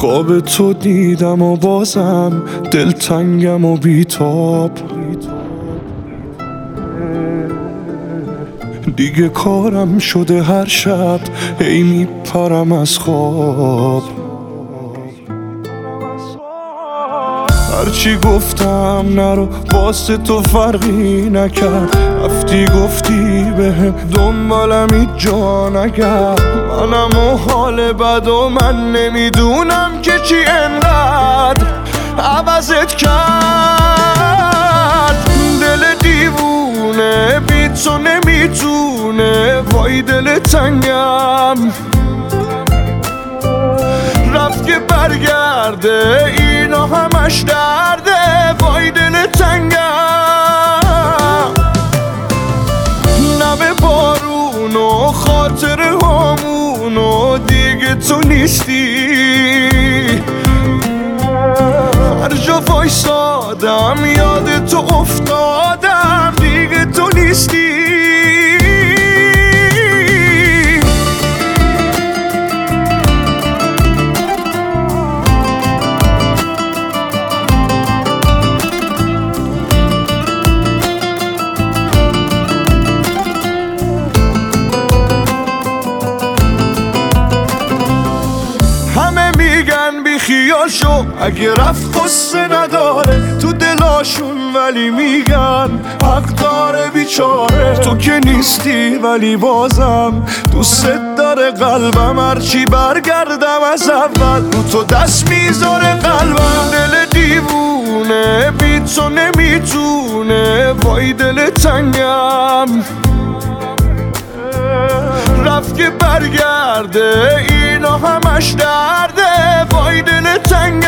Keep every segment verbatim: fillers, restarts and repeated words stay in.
خواب تو دیدم و بازم دلتنگم و بیتاب. دیگه کارم شده هر شب هی میپرم از خواب. هرچی گفتم نرو واسه تو فرقی نکرد، رفتی گفتی بهم دنبالم هیچ جا نگرد. منم و حال بد و من نمیدونم که چی انقدر عوضت کرد. دل دیوونه بی تو نمیتونه، وای دل تنگم رفت که برگرده، اینا همش درده، وای دل تنگم. نم بارون و خاطر همون و دیگه تو نیستی. هر جا وایسادم یاد تو افتادم، دیگه تو نیستی. بی خیال شو اگه رفت قصه نداره تو دلاشون، ولی میگن حق داره بیچاره. تو که نیستی ولی بازم دوست داره قلبم، هرچی برگردم از اول رو تو دست میذاره قلبم. دل دیوونه بی تو نمیتونه، وای دل تنگم رفت که برگرده، اینا همش درده، وای دل تنگم.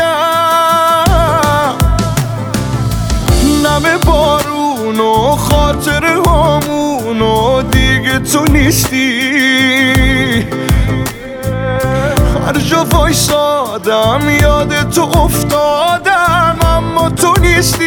نم بارون و خاطر همون و دیگه تو نیستی. هر جا وایسادم یاد تو افتادم، اما تو نیستی.